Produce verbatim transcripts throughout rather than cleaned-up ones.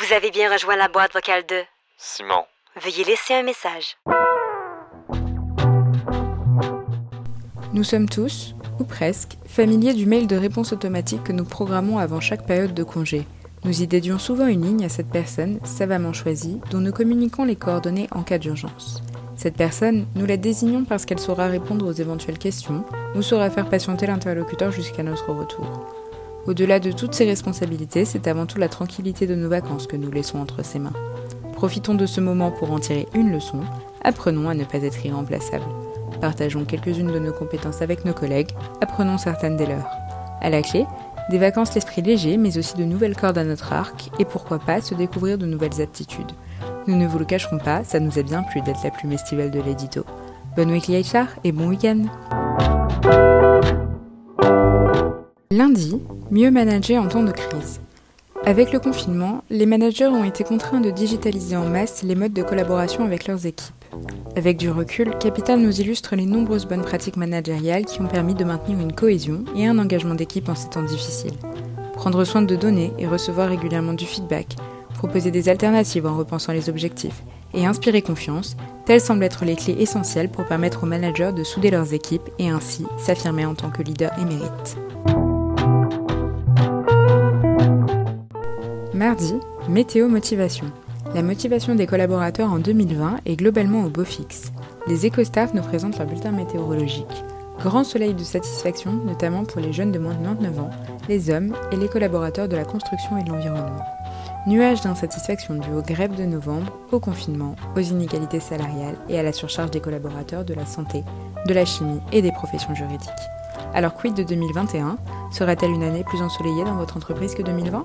Vous avez bien rejoint la boîte vocale de Simon. Veuillez laisser un message. Nous sommes tous, ou presque, familiers du mail de réponse automatique que nous programmons avant chaque période de congé. Nous y dédions souvent une ligne à cette personne, savamment choisie, dont nous communiquons les coordonnées en cas d'urgence. Cette personne, nous la désignons parce qu'elle saura répondre aux éventuelles questions, ou saura faire patienter l'interlocuteur jusqu'à notre retour. Au-delà de toutes ces responsabilités, c'est avant tout la tranquillité de nos vacances que nous laissons entre ses mains. Profitons de ce moment pour en tirer une leçon, apprenons à ne pas être irremplaçables. Partageons quelques-unes de nos compétences avec nos collègues, apprenons certaines des leurs. À la clé, des vacances l'esprit léger, mais aussi de nouvelles cordes à notre arc, et pourquoi pas se découvrir de nouvelles aptitudes. Nous ne vous le cacherons pas, ça nous a bien plu d'être la plume estivale de l'édito. Bonne weekly H R et bon week-end. Lundi, mieux manager en temps de crise. Avec le confinement, les managers ont été contraints de digitaliser en masse les modes de collaboration avec leurs équipes. Avec du recul, Capital nous illustre les nombreuses bonnes pratiques managériales qui ont permis de maintenir une cohésion et un engagement d'équipe en ces temps difficiles. Prendre soin de données et recevoir régulièrement du feedback, proposer des alternatives en repensant les objectifs et inspirer confiance, telles semblent être les clés essentielles pour permettre aux managers de souder leurs équipes et ainsi s'affirmer en tant que leader émérite. Mardi, météo motivation. La motivation des collaborateurs en deux mille vingt est globalement au beau fixe. Les éco-staff nous présentent leur bulletin météorologique. Grand soleil de satisfaction, notamment pour les jeunes de moins de vingt-neuf ans, les hommes et les collaborateurs de la construction et de l'environnement. Nuages d'insatisfaction dus aux grèves de novembre, au confinement, aux inégalités salariales et à la surcharge des collaborateurs de la santé, de la chimie et des professions juridiques. Alors quid de deux mille vingt et un ? Sera-t-elle une année plus ensoleillée dans votre entreprise que deux mille vingt ?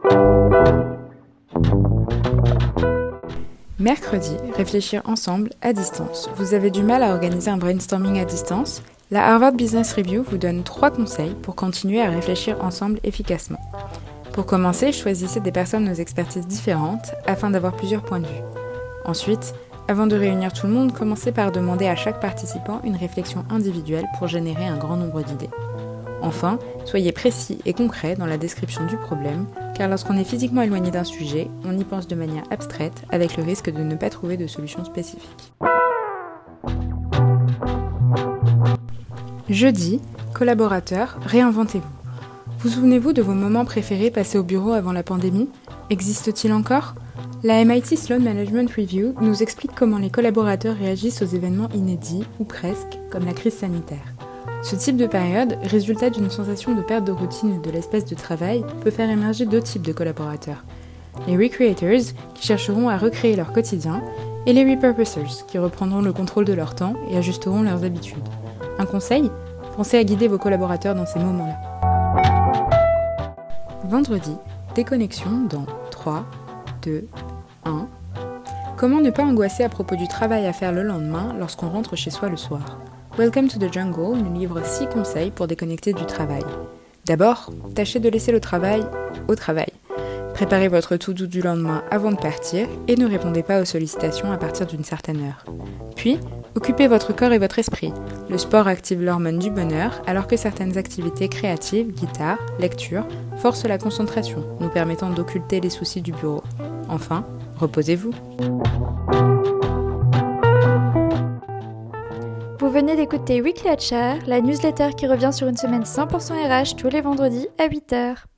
Mercredi, réfléchir ensemble à distance. Vous avez du mal à organiser un brainstorming à distance ? La Harvard Business Review vous donne trois conseils pour continuer à réfléchir ensemble efficacement. Pour commencer, choisissez des personnes aux expertises différentes afin d'avoir plusieurs points de vue. Ensuite, avant de réunir tout le monde, commencez par demander à chaque participant une réflexion individuelle pour générer un grand nombre d'idées. Enfin, soyez précis et concret dans la description du problème, car lorsqu'on est physiquement éloigné d'un sujet, on y pense de manière abstraite, avec le risque de ne pas trouver de solution spécifique. Jeudi, collaborateurs, réinventez-vous. Vous souvenez-vous de vos moments préférés passés au bureau avant la pandémie ? Existe-t-il encore ? La M I T Sloan Management Review nous explique comment les collaborateurs réagissent aux événements inédits, ou presque, comme la crise sanitaire. Ce type de période, résultat d'une sensation de perte de routine de l'espace de travail, peut faire émerger deux types de collaborateurs. Les recreators, qui chercheront à recréer leur quotidien, et les repurposers, qui reprendront le contrôle de leur temps et ajusteront leurs habitudes. Un conseil ? Pensez à guider vos collaborateurs dans ces moments-là. Vendredi, déconnexion dans trois, deux, un. Comment ne pas angoisser à propos du travail à faire le lendemain lorsqu'on rentre chez soi le soir ? Welcome to the Jungle nous livre six conseils pour déconnecter du travail. D'abord, tâchez de laisser le travail au travail. Préparez votre to-do du lendemain avant de partir et ne répondez pas aux sollicitations à partir d'une certaine heure. Puis, occupez votre corps et votre esprit. Le sport active l'hormone du bonheur, alors que certaines activités créatives, guitare, lecture, forcent la concentration, nous permettant d'occulter les soucis du bureau. Enfin, reposez-vous. Vous venez d'écouter Weekly H R, la newsletter qui revient sur une semaine cent pour cent R H tous les vendredis à huit heures.